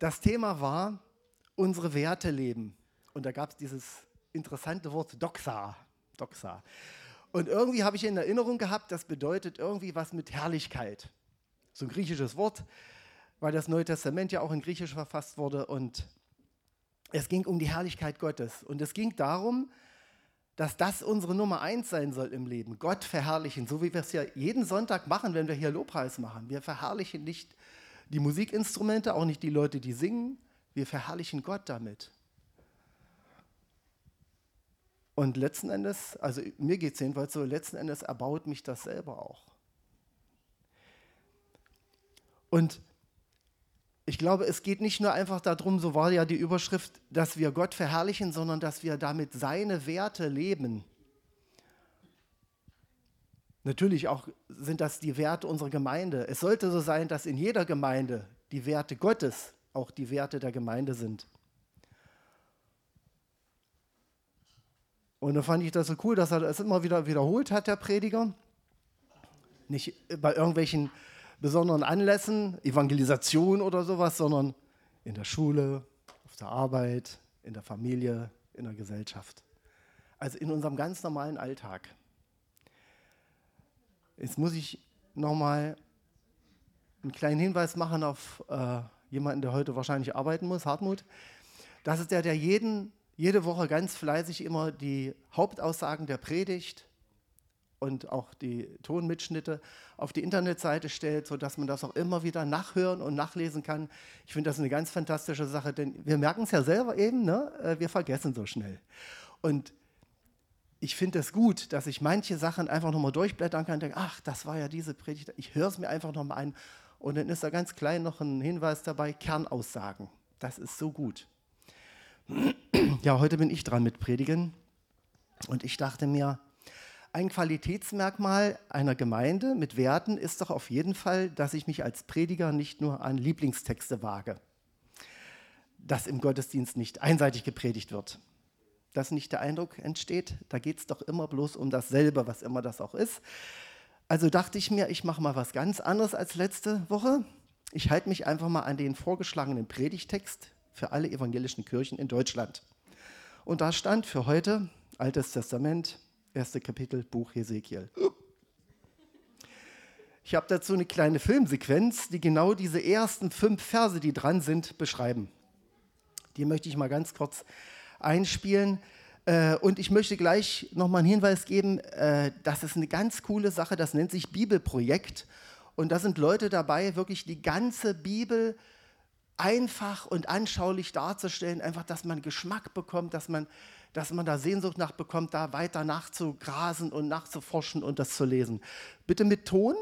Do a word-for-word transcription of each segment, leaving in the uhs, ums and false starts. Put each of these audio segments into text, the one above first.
Das Thema war unsere Werte leben. Und da gab es dieses interessante Wort Doxa. Doxa. Und irgendwie habe ich in Erinnerung gehabt, das bedeutet irgendwie was mit Herrlichkeit. So ein griechisches Wort, weil das Neue Testament ja auch in Griechisch verfasst wurde. Und es ging um die Herrlichkeit Gottes. Und es ging darum, dass das unsere Nummer eins sein soll im Leben. Gott verherrlichen, so wie wir es ja jeden Sonntag machen, wenn wir hier Lobpreis machen. Wir verherrlichen nicht die Musikinstrumente, auch nicht die Leute, die singen. Wir verherrlichen Gott damit. Und letzten Endes, also mir geht es jedenfalls so, letzten Endes erbaut mich das selber auch. Und ich glaube, es geht nicht nur einfach darum, so war ja die Überschrift, dass wir Gott verherrlichen, sondern dass wir damit seine Werte leben. Natürlich auch sind das die Werte unserer Gemeinde. Es sollte so sein, dass in jeder Gemeinde die Werte Gottes auch die Werte der Gemeinde sind. Und da fand ich das so cool, dass er das immer wieder wiederholt hat, der Prediger. Nicht bei irgendwelchen besonderen Anlässen, Evangelisation oder sowas, sondern in der Schule, auf der Arbeit, in der Familie, in der Gesellschaft. Also in unserem ganz normalen Alltag. Jetzt muss ich nochmal einen kleinen Hinweis machen auf äh, jemanden, der heute wahrscheinlich arbeiten muss, Hartmut. Das ist der, der jeden jede Woche ganz fleißig immer die Hauptaussagen der Predigt und auch die Tonmitschnitte auf die Internetseite stellt, sodass man das auch immer wieder nachhören und nachlesen kann. Ich finde das eine ganz fantastische Sache, denn wir merken es ja selber eben, ne? Wir vergessen so schnell. Und ich finde es gut, dass ich manche Sachen einfach nochmal durchblättern kann und denke, ach, das war ja diese Predigt, ich höre es mir einfach nochmal an. Und dann ist da ganz klein noch ein Hinweis dabei, Kernaussagen. Das ist so gut. Ja, heute bin ich dran mit Predigen und ich dachte mir, ein Qualitätsmerkmal einer Gemeinde mit Werten ist doch auf jeden Fall, dass ich mich als Prediger nicht nur an Lieblingstexte wage, dass im Gottesdienst nicht einseitig gepredigt wird, dass nicht der Eindruck entsteht, da geht es doch immer bloß um dasselbe, was immer das auch ist. Also dachte ich mir, ich mache mal was ganz anderes als letzte Woche. Ich halte mich einfach mal an den vorgeschlagenen Predigtext für alle evangelischen Kirchen in Deutschland. Und da stand für heute Altes Testament, erste Kapitel, Buch Hesekiel. Ich habe dazu eine kleine Filmsequenz, die genau diese ersten fünf Verse, die dran sind, beschreiben. Die möchte ich mal ganz kurz einspielen. Und ich möchte gleich nochmal einen Hinweis geben, das ist eine ganz coole Sache, das nennt sich Bibelprojekt. Und da sind Leute dabei, wirklich die ganze Bibel einfach und anschaulich darzustellen, einfach, dass man Geschmack bekommt, dass man, dass man da Sehnsucht nach bekommt, da weiter nachzugrasen und nachzuforschen und das zu lesen. Bitte mit Ton.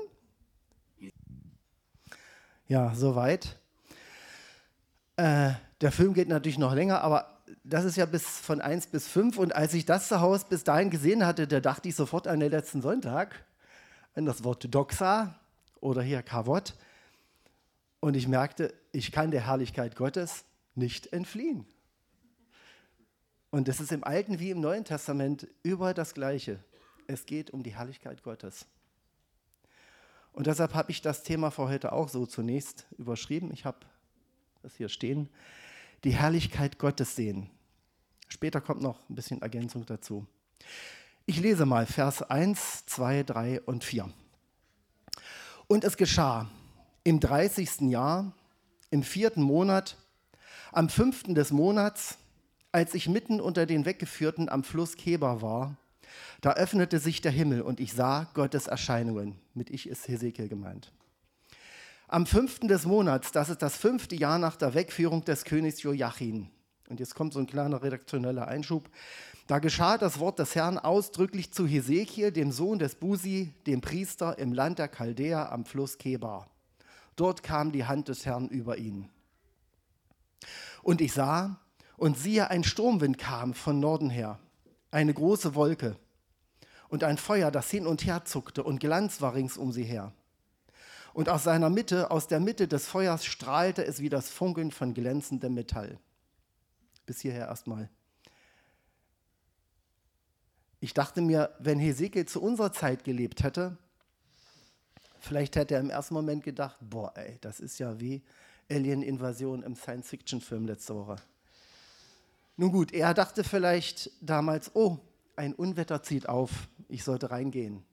Ja, soweit. Äh, der Film geht natürlich noch länger, aber das ist ja bis von eins bis fünf und als ich das zu Hause bis dahin gesehen hatte, da dachte ich sofort an den letzten Sonntag, an das Wort Doxa oder hier Kavod. Und ich merkte, ich kann der Herrlichkeit Gottes nicht entfliehen. Und das ist im Alten wie im Neuen Testament überall das Gleiche. Es geht um die Herrlichkeit Gottes. Und deshalb habe ich das Thema für heute auch so zunächst überschrieben. Ich habe das hier stehen. Die Herrlichkeit Gottes sehen. Später kommt noch ein bisschen Ergänzung dazu. Ich lese mal Vers eins, zwei, drei und vier. Und es geschah im dreißigsten Jahr, im vierten Monat, am fünften des Monats, als ich mitten unter den Weggeführten am Fluss Kebar war, da öffnete sich der Himmel und ich sah Gottes Erscheinungen. Mit ich ist Hesekiel gemeint. Am fünften des Monats, das ist das fünfte Jahr nach der Wegführung des Königs Joachim. Und jetzt kommt so ein kleiner redaktioneller Einschub. Da geschah das Wort des Herrn ausdrücklich zu Hesekiel, dem Sohn des Busi, dem Priester im Land der Chaldäer am Fluss Kebar. Dort kam die Hand des Herrn über ihn. Und ich sah, und siehe, ein Sturmwind kam von Norden her, eine große Wolke und ein Feuer, das hin und her zuckte und Glanz war rings um sie her. Und aus seiner Mitte, aus der Mitte des Feuers strahlte es wie das Funkeln von glänzendem Metall. Bis hierher erstmal. Ich dachte mir, wenn Hesekiel zu unserer Zeit gelebt hätte, vielleicht hätte er im ersten Moment gedacht, boah, ey, das ist ja wie Alien-Invasion im Science-Fiction-Film letzte Woche. Nun gut, er dachte vielleicht damals, oh, ein Unwetter zieht auf, ich sollte reingehen.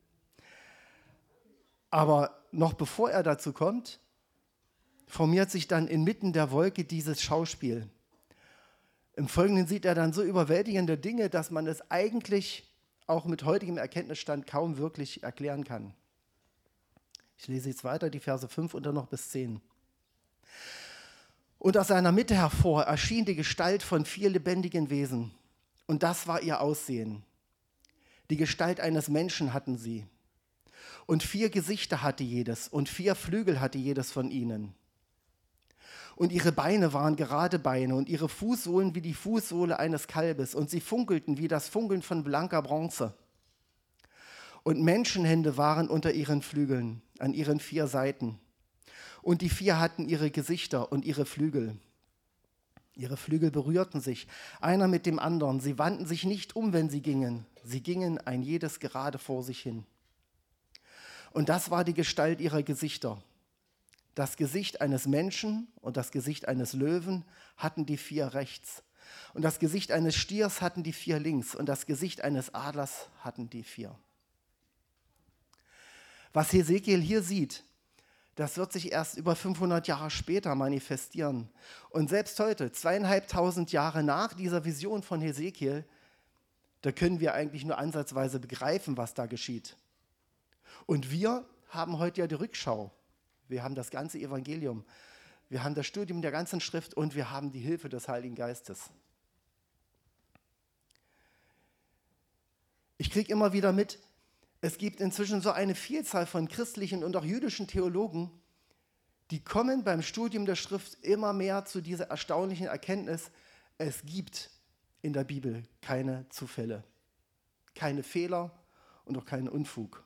Aber noch bevor er dazu kommt, formiert sich dann inmitten der Wolke dieses Schauspiel. Im Folgenden sieht er dann so überwältigende Dinge, dass man es eigentlich auch mit heutigem Erkenntnisstand kaum wirklich erklären kann. Ich lese jetzt weiter, die Verse fünf und dann noch bis zehn. Und aus seiner Mitte hervor erschien die Gestalt von vier lebendigen Wesen. Und das war ihr Aussehen. Die Gestalt eines Menschen hatten sie. Und vier Gesichter hatte jedes und vier Flügel hatte jedes von ihnen. Und ihre Beine waren gerade Beine und ihre Fußsohlen wie die Fußsohle eines Kalbes und sie funkelten wie das Funkeln von blanker Bronze. Und Menschenhände waren unter ihren Flügeln, an ihren vier Seiten. Und die vier hatten ihre Gesichter und ihre Flügel. Ihre Flügel berührten sich, einer mit dem anderen. Sie wandten sich nicht um, wenn sie gingen. Sie gingen ein jedes gerade vor sich hin. Und das war die Gestalt ihrer Gesichter. Das Gesicht eines Menschen und das Gesicht eines Löwen hatten die vier rechts. Und das Gesicht eines Stiers hatten die vier links. Und das Gesicht eines Adlers hatten die vier. Was Hesekiel hier sieht, das wird sich erst über fünfhundert Jahre später manifestieren. Und selbst heute, zweieinhalbtausend Jahre nach dieser Vision von Hesekiel, da können wir eigentlich nur ansatzweise begreifen, was da geschieht. Und wir haben heute ja die Rückschau. Wir haben das ganze Evangelium. Wir haben das Studium der ganzen Schrift und wir haben die Hilfe des Heiligen Geistes. Ich kriege immer wieder mit, es gibt inzwischen so eine Vielzahl von christlichen und auch jüdischen Theologen, die kommen beim Studium der Schrift immer mehr zu dieser erstaunlichen Erkenntnis, es gibt in der Bibel keine Zufälle, keine Fehler und auch keinen Unfug.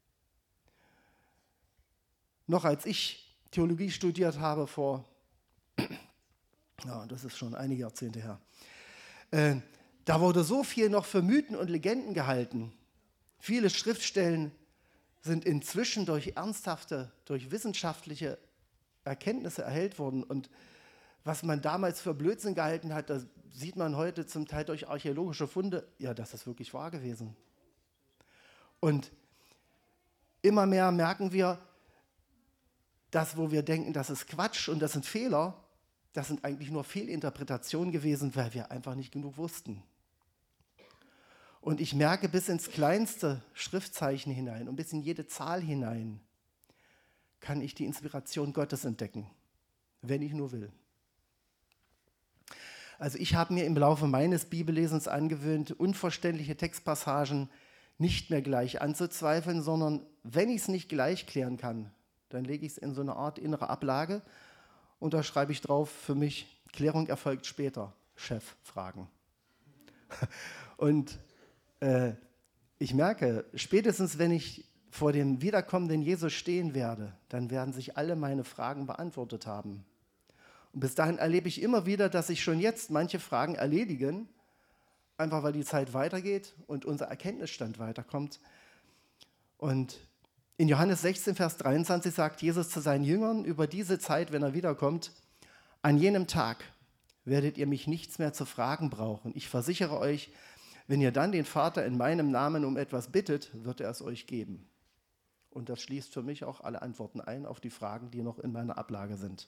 Noch als ich Theologie studiert habe vor, ja, das ist schon einige Jahrzehnte her, äh, da wurde so viel noch für Mythen und Legenden gehalten. Viele Schriftstellen sind inzwischen durch ernsthafte, durch wissenschaftliche Erkenntnisse erhellt worden. Und was man damals für Blödsinn gehalten hat, das sieht man heute zum Teil durch archäologische Funde. Ja, das ist wirklich wahr gewesen. Und immer mehr merken wir, das, wo wir denken, das ist Quatsch und das sind Fehler, das sind eigentlich nur Fehlinterpretationen gewesen, weil wir einfach nicht genug wussten. Und ich merke bis ins kleinste Schriftzeichen hinein und bis in jede Zahl hinein kann ich die Inspiration Gottes entdecken, wenn ich nur will. Also ich habe mir im Laufe meines Bibellesens angewöhnt, unverständliche Textpassagen nicht mehr gleich anzuzweifeln, sondern wenn ich es nicht gleich klären kann, dann lege ich es in so eine Art innere Ablage und da schreibe ich drauf, für mich, Klärung erfolgt später, Chef fragen. Und äh, ich merke, spätestens wenn ich vor dem wiederkommenden Jesus stehen werde, dann werden sich alle meine Fragen beantwortet haben. Und bis dahin erlebe ich immer wieder, dass sich schon jetzt manche Fragen erledigen, einfach weil die Zeit weitergeht und unser Erkenntnisstand weiterkommt. Und in Johannes sechzehn, Vers dreiundzwanzig sagt Jesus zu seinen Jüngern über diese Zeit, wenn er wiederkommt, an jenem Tag werdet ihr mich nichts mehr zu fragen brauchen. Ich versichere euch, wenn ihr dann den Vater in meinem Namen um etwas bittet, wird er es euch geben. Und das schließt für mich auch alle Antworten ein auf die Fragen, die noch in meiner Ablage sind.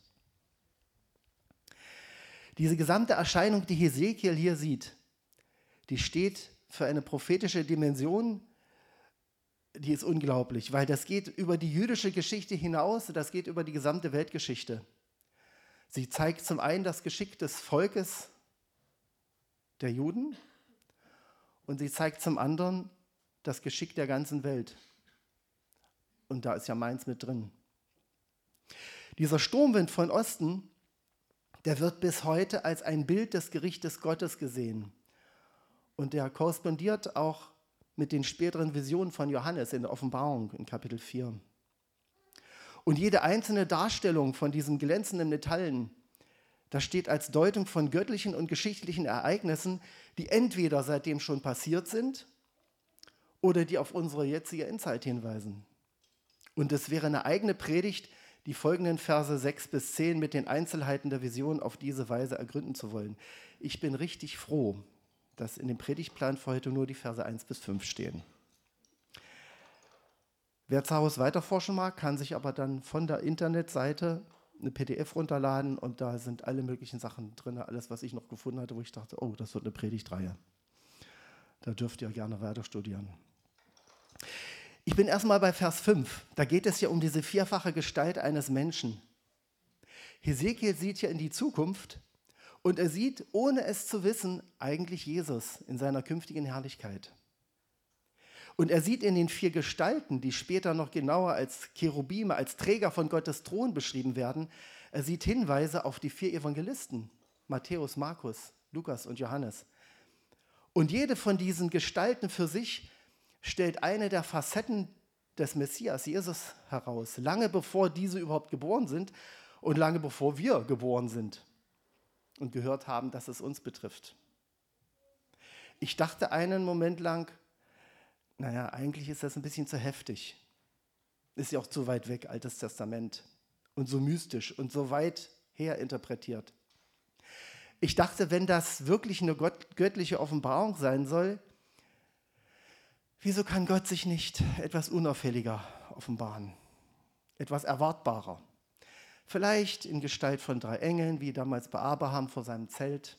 Diese gesamte Erscheinung, die Hesekiel hier sieht, die steht für eine prophetische Dimension, die ist unglaublich, weil das geht über die jüdische Geschichte hinaus, das geht über die gesamte Weltgeschichte. Sie zeigt zum einen das Geschick des Volkes der Juden und sie zeigt zum anderen das Geschick der ganzen Welt. Und da ist ja meins mit drin. Dieser Sturmwind von Osten, der wird bis heute als ein Bild des Gerichtes Gottes gesehen. Und der korrespondiert auch mit den späteren Visionen von Johannes in der Offenbarung in Kapitel vier. Und jede einzelne Darstellung von diesen glänzenden Metallen, das steht als Deutung von göttlichen und geschichtlichen Ereignissen, die entweder seitdem schon passiert sind oder die auf unsere jetzige Endzeit hinweisen. Und es wäre eine eigene Predigt, die folgenden Verse sechs bis zehn mit den Einzelheiten der Vision auf diese Weise ergründen zu wollen. Ich bin richtig froh, dass in dem Predigtplan für heute nur die Verse eins bis fünf stehen. Wer zu Hause weiterforschen mag, kann sich aber dann von der Internetseite eine P D F runterladen und da sind alle möglichen Sachen drin, alles, was ich noch gefunden hatte, wo ich dachte, oh, das wird eine Predigtreihe. Da dürft ihr gerne weiter studieren. Ich bin erstmal bei Vers fünf. Da geht es ja um diese vierfache Gestalt eines Menschen. Hesekiel sieht ja in die Zukunft und er sieht, ohne es zu wissen, eigentlich Jesus in seiner künftigen Herrlichkeit. Und er sieht in den vier Gestalten, die später noch genauer als Cherubime, als Träger von Gottes Thron beschrieben werden, er sieht Hinweise auf die vier Evangelisten, Matthäus, Markus, Lukas und Johannes. Und jede von diesen Gestalten für sich stellt eine der Facetten des Messias, Jesus, heraus, lange bevor diese überhaupt geboren sind und lange bevor wir geboren sind und gehört haben, dass es uns betrifft. Ich dachte einen Moment lang, naja, eigentlich ist das ein bisschen zu heftig. Ist ja auch zu weit weg, Altes Testament. Und so mystisch und so weit her interpretiert. Ich dachte, wenn das wirklich eine gott- göttliche Offenbarung sein soll, wieso kann Gott sich nicht etwas unauffälliger offenbaren? Etwas erwartbarer. Vielleicht in Gestalt von drei Engeln, wie damals bei Abraham vor seinem Zelt.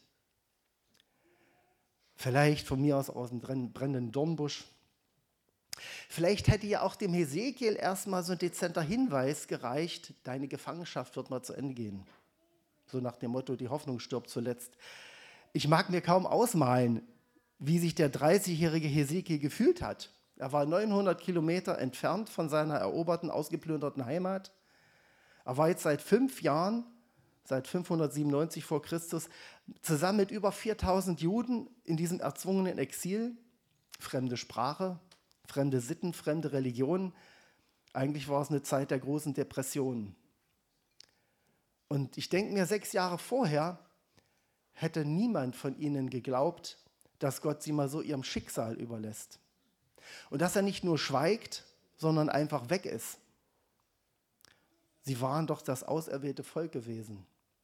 Vielleicht von mir aus aus dem brennenden Dornbusch. Vielleicht hätte ja auch dem Hesekiel erstmal so ein dezenter Hinweis gereicht, deine Gefangenschaft wird mal zu Ende gehen. So nach dem Motto, die Hoffnung stirbt zuletzt. Ich mag mir kaum ausmalen, wie sich der dreißigjährige Hesekiel gefühlt hat. Er war neunhundert Kilometer entfernt von seiner eroberten, ausgeplünderten Heimat. Er war jetzt seit fünf Jahren, seit fünfhundertsiebenundneunzig vor Christus, zusammen mit über viertausend Juden in diesem erzwungenen Exil. Fremde Sprache, fremde Sitten, fremde Religionen. Eigentlich war es eine Zeit der großen Depression. Und ich denke mir, sechs Jahre vorher hätte niemand von ihnen geglaubt, dass Gott sie mal so ihrem Schicksal überlässt. Und dass er nicht nur schweigt, sondern einfach weg ist. Sie waren doch das auserwählte Volk gewesen.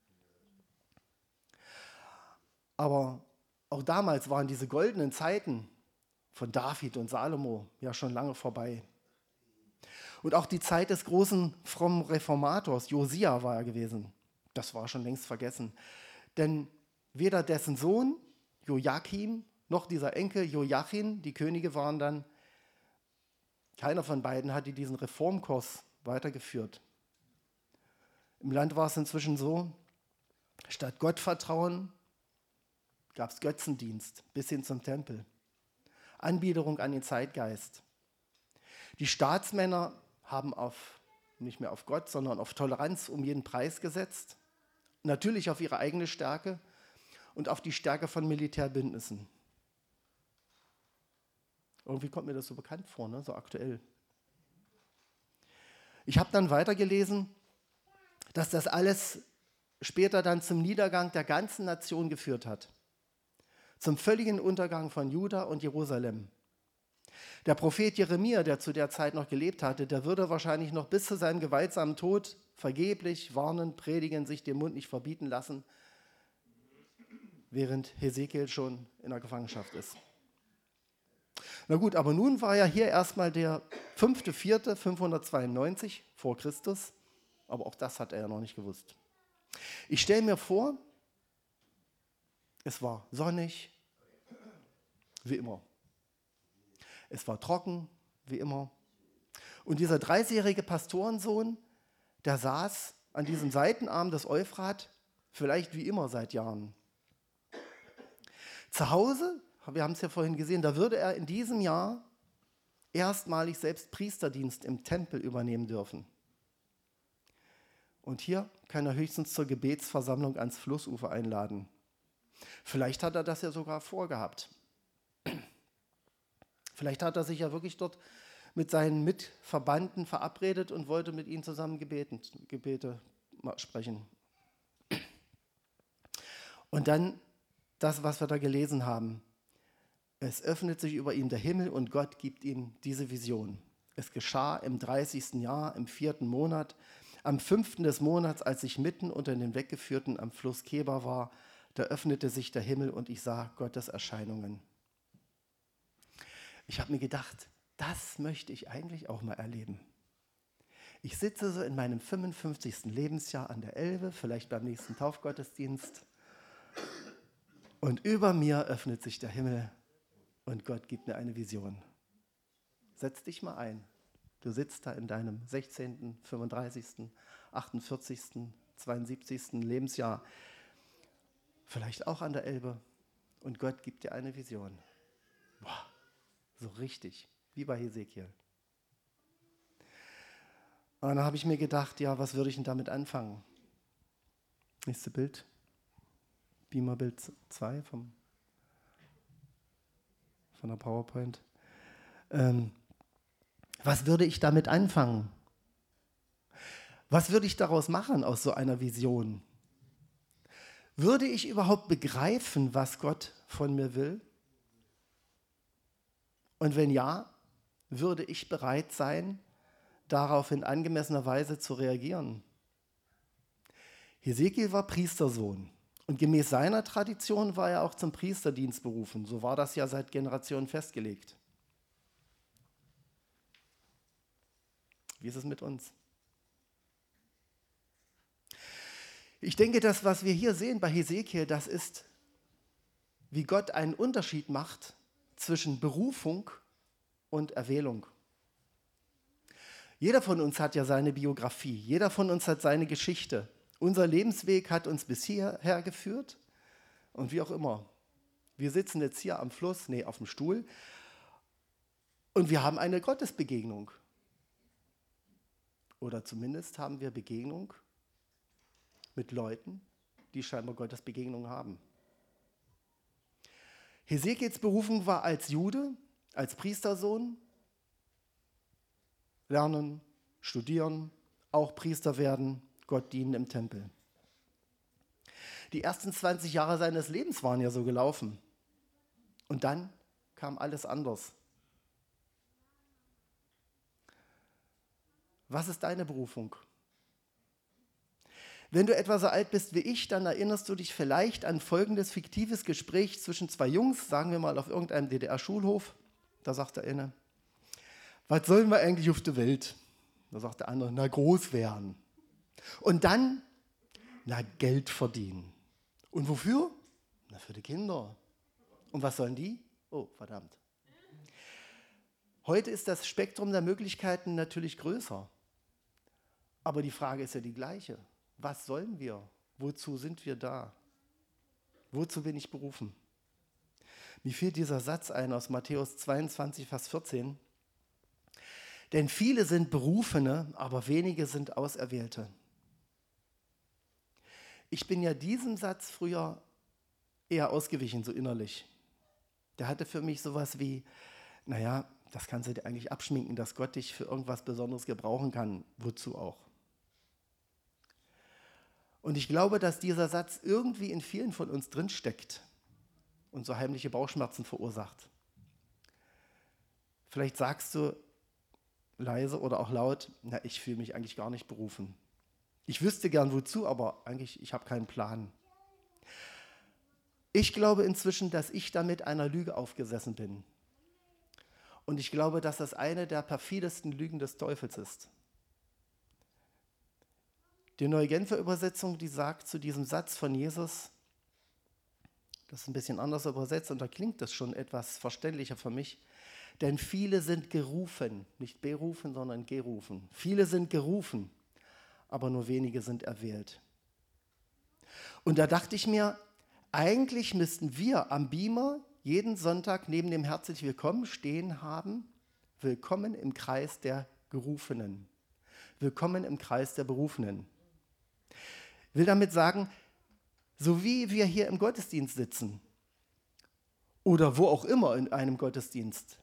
Aber auch damals waren diese goldenen Zeiten von David und Salomo ja schon lange vorbei. Und auch die Zeit des großen frommen Reformators, Josia war er gewesen. Das war schon längst vergessen. Denn weder dessen Sohn Joachim noch dieser Enkel Joachim, die Könige waren dann, keiner von beiden hatte diesen Reformkurs weitergeführt. Im Land war es inzwischen so, statt Gottvertrauen gab es Götzendienst bis hin zum Tempel. Anbiederung an den Zeitgeist. Die Staatsmänner haben auf, nicht mehr auf Gott, sondern auf Toleranz um jeden Preis gesetzt. Natürlich auf ihre eigene Stärke und auf die Stärke von Militärbündnissen. Irgendwie kommt mir das so bekannt vor, ne? So aktuell. Ich habe dann weitergelesen, dass das alles später dann zum Niedergang der ganzen Nation geführt hat. Zum völligen Untergang von Juda und Jerusalem. Der Prophet Jeremia, der zu der Zeit noch gelebt hatte, der würde wahrscheinlich noch bis zu seinem gewaltsamen Tod vergeblich warnen, predigen, sich den Mund nicht verbieten lassen, während Hesekiel schon in der Gefangenschaft ist. Na gut, aber nun war ja hier erstmal der fünfte vierte fünfhundertzweiundneunzig vor Christus, aber auch das hat er ja noch nicht gewusst. Ich stelle mir vor, es war sonnig, wie immer. Es war trocken, wie immer. Und dieser dreißigjährige Pastorensohn, der saß an diesem Seitenarm des Euphrat, vielleicht wie immer seit Jahren. Zu Hause, wir haben es ja vorhin gesehen, da würde er in diesem Jahr erstmalig selbst Priesterdienst im Tempel übernehmen dürfen. Und hier kann er höchstens zur Gebetsversammlung ans Flussufer einladen. Vielleicht hat er das ja sogar vorgehabt. Vielleicht hat er sich ja wirklich dort mit seinen Mitverbannten verabredet und wollte mit ihnen zusammen gebeten, Gebete sprechen. Und dann das, was wir da gelesen haben. Es öffnet sich über ihm der Himmel und Gott gibt ihm diese Vision. Es geschah im dreißigsten Jahr, im vierten Monat, Am fünften des Monats, als ich mitten unter den Weggeführten am Fluss Kebar war, da öffnete sich der Himmel und ich sah Gottes Erscheinungen. Ich habe mir gedacht, das möchte ich eigentlich auch mal erleben. Ich sitze so in meinem fünfundfünfzigsten Lebensjahr an der Elbe, vielleicht beim nächsten Taufgottesdienst, und über mir öffnet sich der Himmel und Gott gibt mir eine Vision. Setz dich mal ein. Du sitzt da in deinem sechzehnten, fünfunddreißigsten, achtundvierzigsten, zweiundsiebzigsten Lebensjahr, vielleicht auch an der Elbe, und Gott gibt dir eine Vision. Boah, so richtig, wie bei Hesekiel. Und dann habe ich mir gedacht, ja, was würde ich denn damit anfangen? Nächste Bild. Beamer-Bild zwei vom, von der PowerPoint. Ähm, was würde ich damit anfangen? Was würde ich daraus machen aus so einer Vision? Würde ich überhaupt begreifen, was Gott von mir will? Und wenn ja, würde ich bereit sein, darauf in angemessener Weise zu reagieren? Hesekiel war Priestersohn und gemäß seiner Tradition war er auch zum Priesterdienst berufen. So war das ja seit Generationen festgelegt. Wie ist es mit uns? Ich denke, das, was wir hier sehen bei Hesekiel, das ist, wie Gott einen Unterschied macht zwischen Berufung und Erwählung. Jeder von uns hat ja seine Biografie, jeder von uns hat seine Geschichte. Unser Lebensweg hat uns bis hierher geführt und wie auch immer. Wir sitzen jetzt hier am Fluss, nee, auf dem Stuhl und wir haben eine Gottesbegegnung. Oder zumindest haben wir Begegnung mit Leuten, die scheinbar Gottes Begegnung haben. Hesekiels Berufung war als Jude, als Priestersohn, lernen, studieren, auch Priester werden, Gott dienen im Tempel. Die ersten zwanzig Jahre seines Lebens waren ja so gelaufen. Und dann kam alles anders. Was ist deine Berufung? Wenn du etwa so alt bist wie ich, dann erinnerst du dich vielleicht an folgendes fiktives Gespräch zwischen zwei Jungs, sagen wir mal auf irgendeinem D D R-Schulhof. Da sagt der eine, was sollen wir eigentlich auf der Welt? Da sagt der andere, na, groß werden. Und dann, na, Geld verdienen. Und wofür? Na, für die Kinder. Und was sollen die? Oh, verdammt. Heute ist das Spektrum der Möglichkeiten natürlich größer. Aber die Frage ist ja die gleiche. Was sollen wir? Wozu sind wir da? Wozu bin ich berufen? Mir fiel dieser Satz ein aus Matthäus zweiundzwanzig, Vers vierzehn. Denn viele sind Berufene, aber wenige sind Auserwählte. Ich bin ja diesem Satz früher eher ausgewichen, so innerlich. Der hatte für mich sowas wie, naja, das kannst du dir eigentlich abschminken, dass Gott dich für irgendwas Besonderes gebrauchen kann. Wozu auch? Und ich glaube, dass dieser Satz irgendwie in vielen von uns drinsteckt und so heimliche Bauchschmerzen verursacht. Vielleicht sagst du leise oder auch laut, na, ich fühle mich eigentlich gar nicht berufen. Ich wüsste gern wozu, aber eigentlich, ich habe keinen Plan. Ich glaube inzwischen, dass ich damit einer Lüge aufgesessen bin. Und ich glaube, dass das eine der perfidesten Lügen des Teufels ist. Die Neue Genfer Übersetzung, die sagt zu diesem Satz von Jesus, das ist ein bisschen anders übersetzt und da klingt das schon etwas verständlicher für mich, denn viele sind gerufen, nicht berufen, sondern gerufen. Viele sind gerufen, aber nur wenige sind erwählt. Und da dachte ich mir, eigentlich müssten wir am Beamer jeden Sonntag neben dem Herzlich Willkommen stehen haben, willkommen im Kreis der Gerufenen, willkommen im Kreis der Berufenen. Ich will damit sagen, so wie wir hier im Gottesdienst sitzen oder wo auch immer in einem Gottesdienst,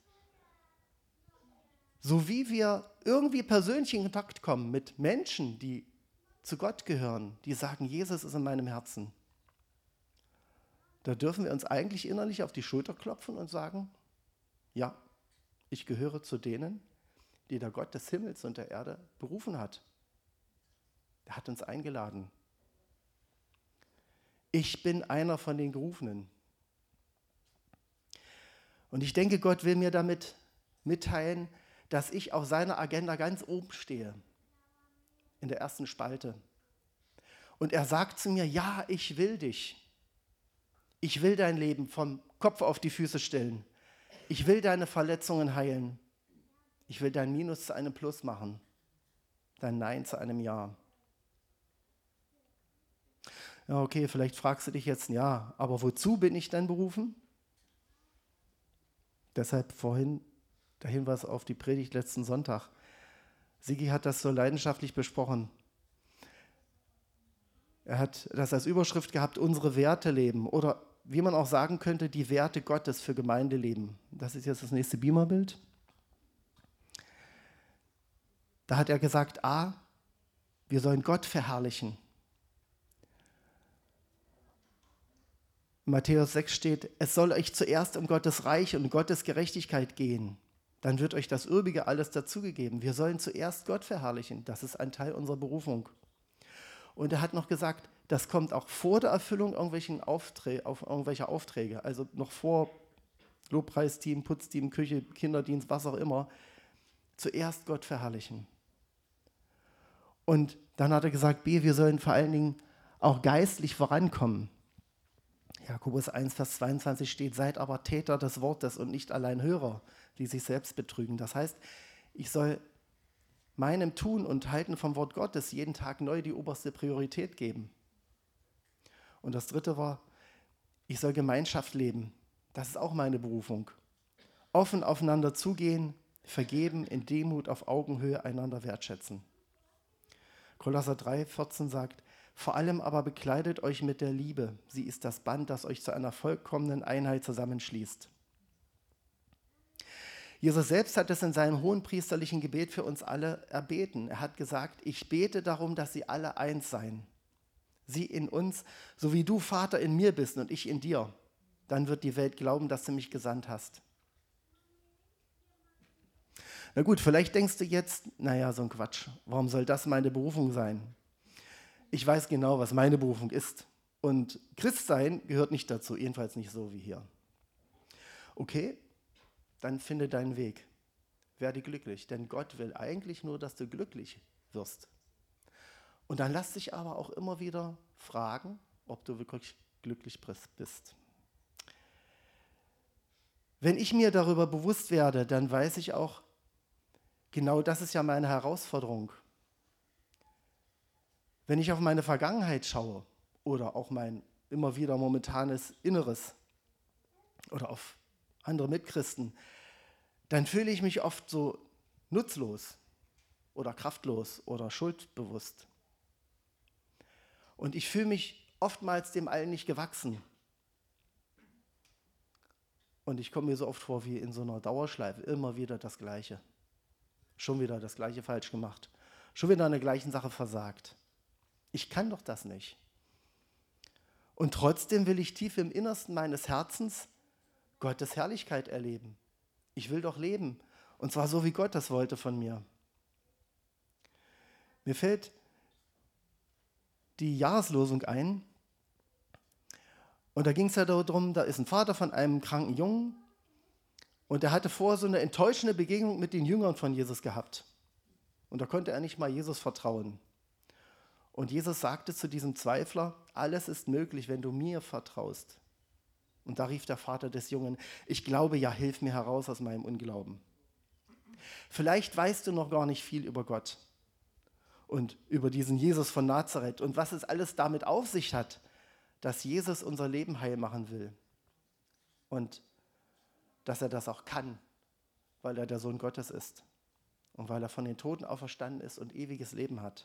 so wie wir irgendwie persönlich in Kontakt kommen mit Menschen, die zu Gott gehören, die sagen, Jesus ist in meinem Herzen, da dürfen wir uns eigentlich innerlich auf die Schulter klopfen und sagen, ja, ich gehöre zu denen, die der Gott des Himmels und der Erde berufen hat. Er hat uns eingeladen. Ich bin einer von den Gerufenen. Und ich denke, Gott will mir damit mitteilen, dass ich auf seiner Agenda ganz oben stehe, in der ersten Spalte. Und er sagt zu mir, ja, ich will dich. Ich will dein Leben vom Kopf auf die Füße stellen. Ich will deine Verletzungen heilen. Ich will dein Minus zu einem Plus machen. Dein Nein zu einem Ja. Ja, okay, vielleicht fragst du dich jetzt, ja, aber wozu bin ich denn berufen? Deshalb vorhin der Hinweis auf die Predigt letzten Sonntag. Sigi hat das so leidenschaftlich besprochen. Er hat das als Überschrift gehabt, unsere Werte leben. Oder wie man auch sagen könnte, die Werte Gottes für Gemeindeleben. Das ist jetzt das nächste Beamerbild. Da hat er gesagt, A, wir sollen Gott verherrlichen. In Matthäus sechs steht, es soll euch zuerst um Gottes Reich und Gottes Gerechtigkeit gehen. Dann wird euch das Übrige alles dazugegeben. Wir sollen zuerst Gott verherrlichen. Das ist ein Teil unserer Berufung. Und er hat noch gesagt, das kommt auch vor der Erfüllung irgendwelchen Aufträ- auf irgendwelcher Aufträge. Also noch vor Lobpreisteam, Putzteam, Küche, Kinderdienst, was auch immer. Zuerst Gott verherrlichen. Und dann hat er gesagt, B, wir sollen vor allen Dingen auch geistlich vorankommen. Jakobus eins, Vers zweiundzwanzig steht, seid aber Täter des Wortes und nicht allein Hörer, die sich selbst betrügen. Das heißt, ich soll meinem Tun und Halten vom Wort Gottes jeden Tag neu die oberste Priorität geben. Und das dritte war, ich soll Gemeinschaft leben. Das ist auch meine Berufung. Offen aufeinander zugehen, vergeben, in Demut auf Augenhöhe einander wertschätzen. Kolosser drei, vierzehn sagt, vor allem aber bekleidet euch mit der Liebe. Sie ist das Band, das euch zu einer vollkommenen Einheit zusammenschließt. Jesus selbst hat es in seinem hohenpriesterlichen Gebet für uns alle erbeten. Er hat gesagt, ich bete darum, dass sie alle eins seien. Sie in uns, so wie du, Vater, in mir bist und ich in dir. Dann wird die Welt glauben, dass du mich gesandt hast. Na gut, vielleicht denkst du jetzt, naja, so ein Quatsch. Warum soll das meine Berufung sein? Ich weiß genau, was meine Berufung ist. Und Christsein gehört nicht dazu, jedenfalls nicht so wie hier. Okay, dann finde deinen Weg. Werde glücklich, denn Gott will eigentlich nur, dass du glücklich wirst. Und dann lass dich aber auch immer wieder fragen, ob du wirklich glücklich bist. Wenn ich mir darüber bewusst werde, dann weiß ich auch, genau das ist ja meine Herausforderung. Wenn ich auf meine Vergangenheit schaue oder auch mein immer wieder momentanes Inneres oder auf andere Mitchristen, dann fühle ich mich oft so nutzlos oder kraftlos oder schuldbewusst. Und ich fühle mich oftmals dem allen nicht gewachsen. Und ich komme mir so oft vor wie in so einer Dauerschleife, immer wieder das Gleiche. Schon wieder das Gleiche falsch gemacht. Schon wieder an der gleichen Sache versagt. Ich kann doch das nicht. Und trotzdem will ich tief im Innersten meines Herzens Gottes Herrlichkeit erleben. Ich will doch leben. Und zwar so, wie Gott das wollte von mir. Mir fällt die Jahreslosung ein. Und da ging es ja darum, da ist ein Vater von einem kranken Jungen und er hatte vorher so eine enttäuschende Begegnung mit den Jüngern von Jesus gehabt. Und da konnte er nicht mal Jesus vertrauen. Und Jesus sagte zu diesem Zweifler, alles ist möglich, wenn du mir vertraust. Und da rief der Vater des Jungen, ich glaube ja, hilf mir heraus aus meinem Unglauben. Vielleicht weißt du noch gar nicht viel über Gott und über diesen Jesus von Nazareth und was es alles damit auf sich hat, dass Jesus unser Leben heil machen will. Und dass er das auch kann, weil er der Sohn Gottes ist und weil er von den Toten auferstanden ist und ewiges Leben hat.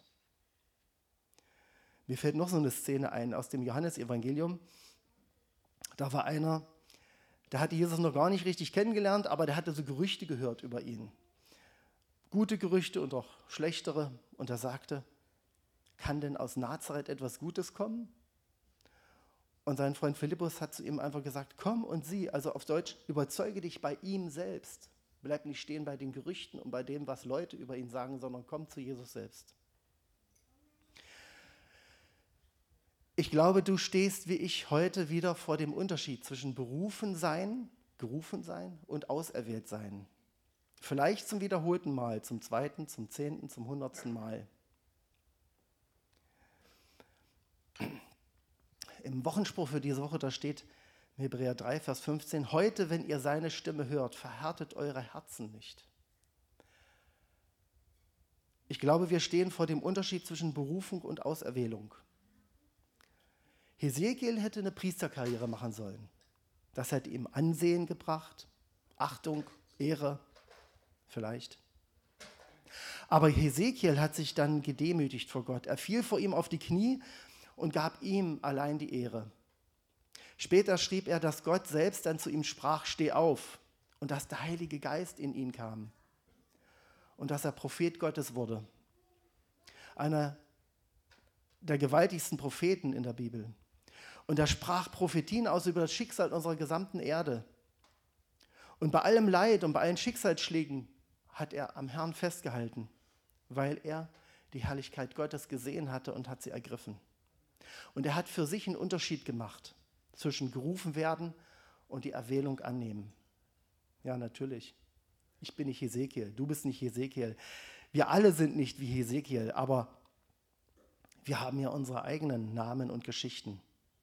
Mir fällt noch so eine Szene ein aus dem Johannesevangelium. Da war einer, der hatte Jesus noch gar nicht richtig kennengelernt, aber der hatte so Gerüchte gehört über ihn. Gute Gerüchte und auch schlechtere. Und er sagte, kann denn aus Nazareth etwas Gutes kommen? Und sein Freund Philippus hat zu ihm einfach gesagt, komm und sieh, also auf Deutsch, überzeuge dich bei ihm selbst. Bleib nicht stehen bei den Gerüchten und bei dem, was Leute über ihn sagen, sondern komm zu Jesus selbst. Ich glaube, du stehst wie ich heute wieder vor dem Unterschied zwischen berufen sein, gerufen sein und auserwählt sein. Vielleicht zum wiederholten Mal, zum zweiten, zum zehnten, zum hundertsten Mal. Im Wochenspruch für diese Woche, da steht in Hebräer drei, Vers fünfzehn, heute, wenn ihr seine Stimme hört, verhärtet eure Herzen nicht. Ich glaube, wir stehen vor dem Unterschied zwischen Berufung und Auserwählung. Hesekiel hätte eine Priesterkarriere machen sollen. Das hätte ihm Ansehen gebracht, Achtung, Ehre, vielleicht. Aber Hesekiel hat sich dann gedemütigt vor Gott. Er fiel vor ihm auf die Knie und gab ihm allein die Ehre. Später schrieb er, dass Gott selbst dann zu ihm sprach, steh auf, und dass der Heilige Geist in ihn kam und dass er Prophet Gottes wurde. Einer der gewaltigsten Propheten in der Bibel. Und er sprach Prophetien aus über das Schicksal unserer gesamten Erde. Und bei allem Leid und bei allen Schicksalsschlägen hat er am Herrn festgehalten, weil er die Herrlichkeit Gottes gesehen hatte und hat sie ergriffen. Und er hat für sich einen Unterschied gemacht zwischen gerufen werden und die Erwählung annehmen. Ja, natürlich. Ich bin nicht Hesekiel, du bist nicht Hesekiel. Wir alle sind nicht wie Hesekiel, aber wir haben ja unsere eigenen Namen und Geschichten.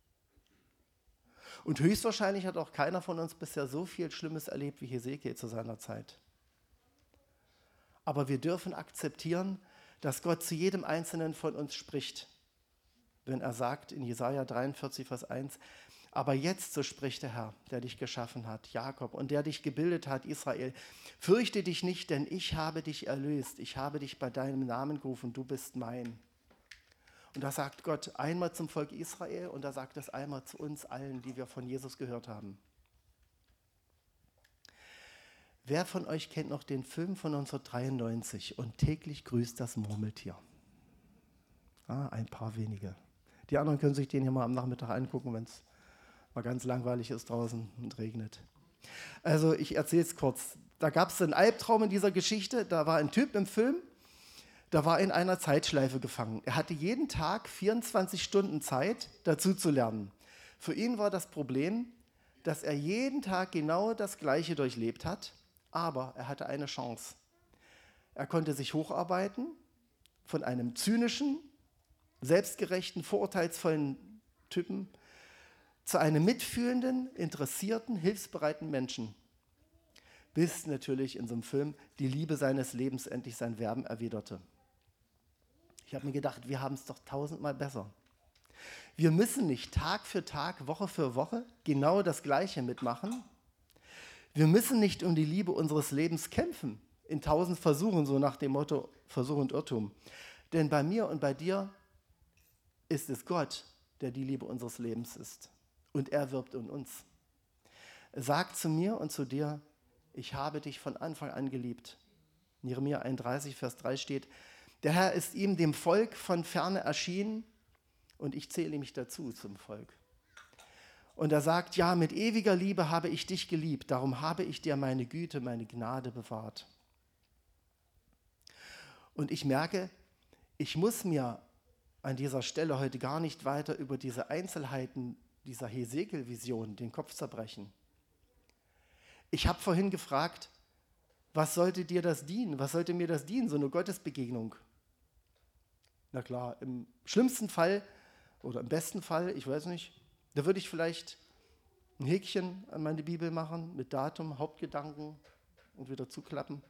Und höchstwahrscheinlich hat auch keiner von uns bisher so viel Schlimmes erlebt wie Hesekiel zu seiner Zeit. Aber wir dürfen akzeptieren, dass Gott zu jedem Einzelnen von uns spricht. Wenn er sagt in Jesaja dreiundvierzig, Vers eins, aber jetzt, so spricht der Herr, der dich geschaffen hat, Jakob, und der dich gebildet hat, Israel, fürchte dich nicht, denn ich habe dich erlöst, ich habe dich bei deinem Namen gerufen, du bist mein. Und das sagt Gott einmal zum Volk Israel und er sagt es einmal zu uns allen, die wir von Jesus gehört haben. Wer von euch kennt noch den Film von neunzehnhundertdreiundneunzig und täglich grüßt das Murmeltier? Ah, ein paar wenige. Die anderen können sich den hier mal am Nachmittag angucken, wenn es mal ganz langweilig ist draußen und regnet. Also ich erzähle es kurz. Da gab es einen Albtraum in dieser Geschichte. Da war ein Typ im Film, der war in einer Zeitschleife gefangen. Er hatte jeden Tag vierundzwanzig Stunden Zeit, dazu zu lernen. Für ihn war das Problem, dass er jeden Tag genau das Gleiche durchlebt hat, aber er hatte eine Chance. Er konnte sich hocharbeiten von einem zynischen, selbstgerechten, vorurteilsvollen Typen zu einem mitfühlenden, interessierten, hilfsbereiten Menschen. Bis natürlich in so einem Film die Liebe seines Lebens endlich sein Werben erwiderte. Ich habe mir gedacht, wir haben es doch tausendmal besser. Wir müssen nicht Tag für Tag, Woche für Woche genau das Gleiche mitmachen. Wir müssen nicht um die Liebe unseres Lebens kämpfen, in tausend Versuchen, so nach dem Motto Versuch und Irrtum. Denn bei mir und bei dir ist es Gott, der die Liebe unseres Lebens ist. Und er wirbt um uns. Sag zu mir und zu dir, ich habe dich von Anfang an geliebt. In Jeremia einunddreißig, Vers drei steht, der Herr ist ihm, dem Volk, von ferne erschienen und ich zähle mich dazu zum Volk. Und er sagt, ja, mit ewiger Liebe habe ich dich geliebt, darum habe ich dir meine Güte, meine Gnade bewahrt. Und ich merke, ich muss mir an dieser Stelle heute gar nicht weiter über diese Einzelheiten dieser Hesekiel-Vision den Kopf zerbrechen. Ich habe vorhin gefragt, was sollte dir das dienen? Was sollte mir das dienen, so eine Gottesbegegnung? Na klar, im schlimmsten Fall oder im besten Fall, ich weiß nicht, da würde ich vielleicht ein Häkchen an meine Bibel machen mit Datum, Hauptgedanken und wieder zuklappen.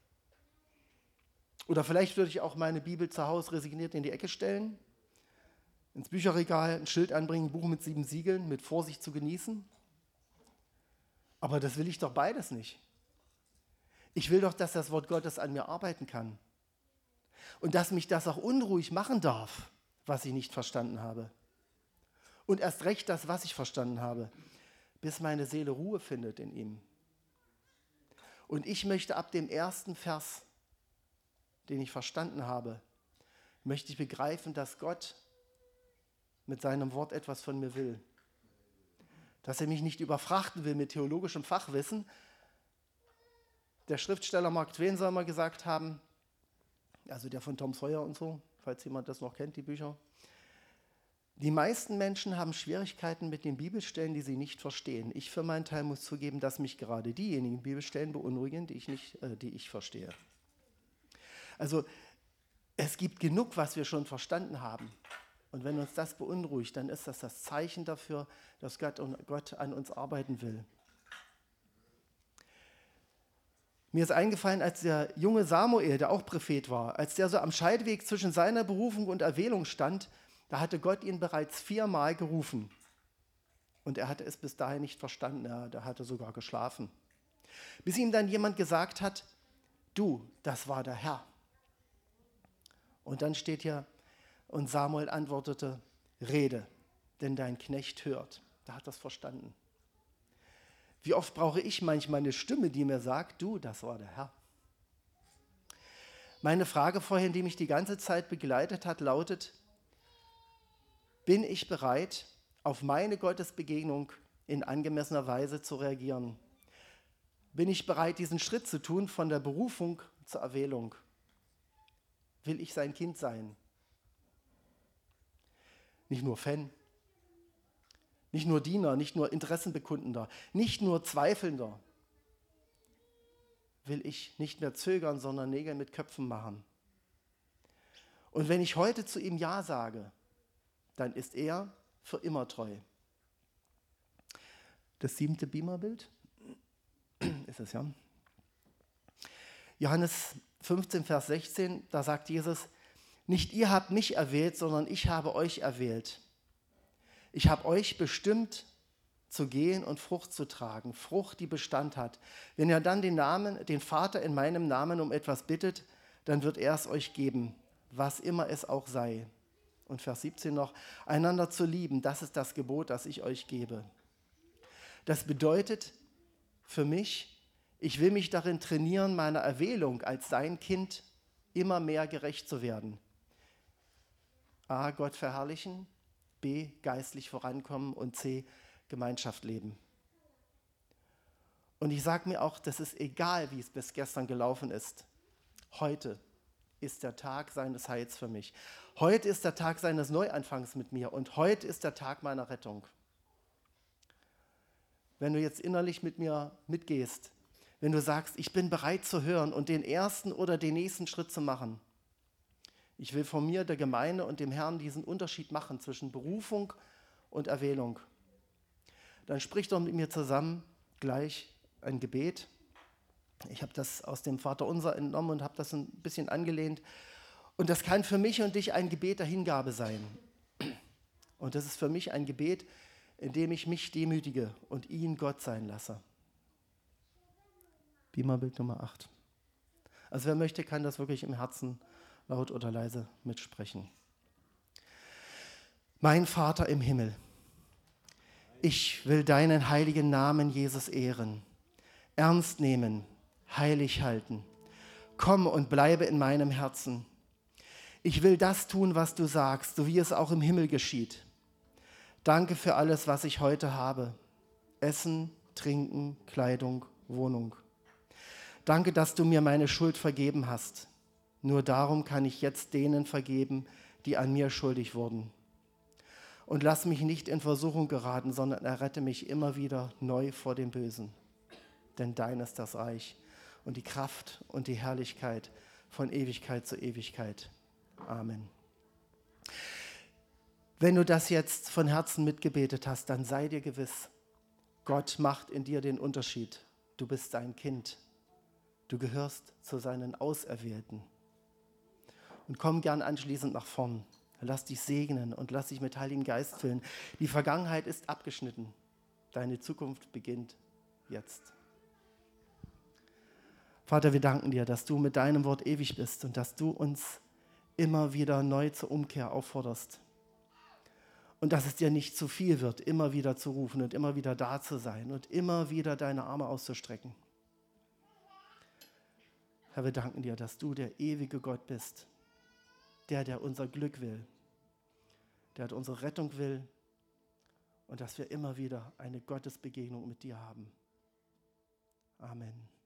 Oder vielleicht würde ich auch meine Bibel zu Hause resigniert in die Ecke stellen, ins Bücherregal ein Schild anbringen, ein Buch mit sieben Siegeln, mit Vorsicht zu genießen. Aber das will ich doch beides nicht. Ich will doch, dass das Wort Gottes an mir arbeiten kann. Und dass mich das auch unruhig machen darf, was ich nicht verstanden habe. Und erst recht das, was ich verstanden habe, bis meine Seele Ruhe findet in ihm. Und ich möchte ab dem ersten Vers, den ich verstanden habe, möchte ich begreifen, dass Gott mit seinem Wort etwas von mir will. Dass er mich nicht überfrachten will mit theologischem Fachwissen. Der Schriftsteller Mark Twain soll mal gesagt haben, also der von Tom Sawyer und so, falls jemand das noch kennt, die Bücher, Die meisten Menschen haben Schwierigkeiten mit den Bibelstellen, die sie nicht verstehen. Ich für meinen Teil muss zugeben, dass mich gerade diejenigen Bibelstellen beunruhigen, die ich, nicht, äh, die ich verstehe. Also es gibt genug, was wir schon verstanden haben. Und wenn uns das beunruhigt, dann ist das das Zeichen dafür, dass Gott, und Gott an uns arbeiten will. Mir ist eingefallen, als der junge Samuel, der auch Prophet war, als der so am Scheideweg zwischen seiner Berufung und Erwählung stand, da hatte Gott ihn bereits viermal gerufen. Und er hatte es bis dahin nicht verstanden, er, er hatte sogar geschlafen. Bis ihm dann jemand gesagt hat, du, das war der Herr. Und dann steht hier, und Samuel antwortete, rede, denn dein Knecht hört. Da hat er es verstanden. Wie oft brauche ich manchmal eine Stimme, die mir sagt, du, das war der Herr. Meine Frage vorhin, die mich die ganze Zeit begleitet hat, lautet, bin ich bereit, auf meine Gottesbegegnung in angemessener Weise zu reagieren? Bin ich bereit, diesen Schritt zu tun von der Berufung zur Erwählung? Will ich sein Kind sein? Nicht nur Fan, nicht nur Diener, nicht nur Interessenbekundender, nicht nur Zweifelnder. Will ich nicht mehr zögern, sondern Nägel mit Köpfen machen? Und wenn ich heute zu ihm Ja sage, dann ist er für immer treu. Das siebente Beamerbild ist es ja. Johannes fünfzehn, Vers sechzehn, da sagt Jesus, nicht ihr habt mich erwählt, sondern ich habe euch erwählt. Ich habe euch bestimmt, zu gehen und Frucht zu tragen, Frucht, die Bestand hat. Wenn ihr dann den, Namen, den Vater in meinem Namen um etwas bittet, dann wird er es euch geben, was immer es auch sei. Und Vers siebzehn noch, einander zu lieben, das ist das Gebot, das ich euch gebe. Das bedeutet für mich, ich will mich darin trainieren, meiner Erwählung als sein Kind immer mehr gerecht zu werden. A, Gott verherrlichen, B, geistlich vorankommen und C, Gemeinschaft leben. Und ich sage mir auch, das ist egal, wie es bis gestern gelaufen ist. Heute ist der Tag seines Heils für mich. Heute ist der Tag seines Neuanfangs mit mir und heute ist der Tag meiner Rettung. Wenn du jetzt innerlich mit mir mitgehst, wenn du sagst, ich bin bereit zu hören und den ersten oder den nächsten Schritt zu machen. Ich will von mir, der Gemeinde und dem Herrn diesen Unterschied machen zwischen Berufung und Erwählung. Dann sprich doch mit mir zusammen gleich ein Gebet. Ich habe das aus dem Vaterunser entnommen und habe das ein bisschen angelehnt. Und das kann für mich und dich ein Gebet der Hingabe sein. Und das ist für mich ein Gebet, in dem ich mich demütige und ihn Gott sein lasse. Beamerbild Nummer acht. Also wer möchte, kann das wirklich im Herzen laut oder leise mitsprechen. Mein Vater im Himmel, ich will deinen heiligen Namen, Jesus, ehren, ernst nehmen, heilig halten. Komm und bleibe in meinem Herzen. Ich will das tun, was du sagst, so wie es auch im Himmel geschieht. Danke für alles, was ich heute habe. Essen, Trinken, Kleidung, Wohnung. Danke, dass du mir meine Schuld vergeben hast. Nur darum kann ich jetzt denen vergeben, die an mir schuldig wurden. Und lass mich nicht in Versuchung geraten, sondern errette mich immer wieder neu vor dem Bösen. Denn dein ist das Reich und die Kraft und die Herrlichkeit von Ewigkeit zu Ewigkeit. Amen. Wenn du das jetzt von Herzen mitgebetet hast, dann sei dir gewiss, Gott macht in dir den Unterschied. Du bist sein Kind. Du gehörst zu seinen Auserwählten. Und komm gern anschließend nach vorn. Lass dich segnen und lass dich mit Heiligem Geist füllen. Die Vergangenheit ist abgeschnitten. Deine Zukunft beginnt jetzt. Vater, wir danken dir, dass du mit deinem Wort ewig bist und dass du uns immer wieder neu zur Umkehr aufforderst. Und dass es dir nicht zu viel wird, immer wieder zu rufen und immer wieder da zu sein und immer wieder deine Arme auszustrecken. Herr, wir danken dir, dass du der ewige Gott bist, der, der unser Glück will, der unsere Rettung will und dass wir immer wieder eine Gottesbegegnung mit dir haben. Amen.